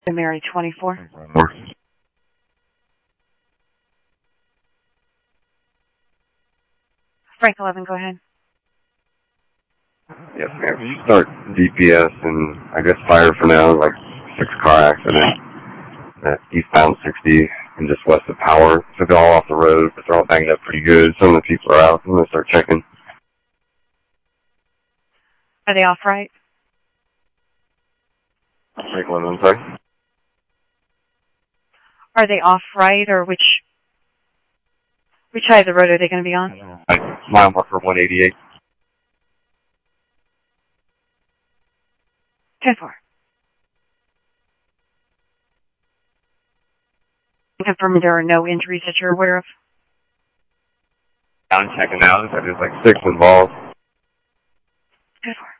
Mary 24. Frank 11, go ahead. Yes, ma'am. Can you start DPS and I guess fire for now, like 6-car accident at eastbound 60 and just west of Power. So they're all off the road, but they're all banged up pretty good. Some of the people are out. I'm going to start checking. Are they off right? Frank 11, I'm sorry. Are they off right, or which side of the road are they going to be on? Mile marker 188. 10-4. Confirm there are no injuries that you're aware of. I'm checking out. There's like 6 involved. 10-4.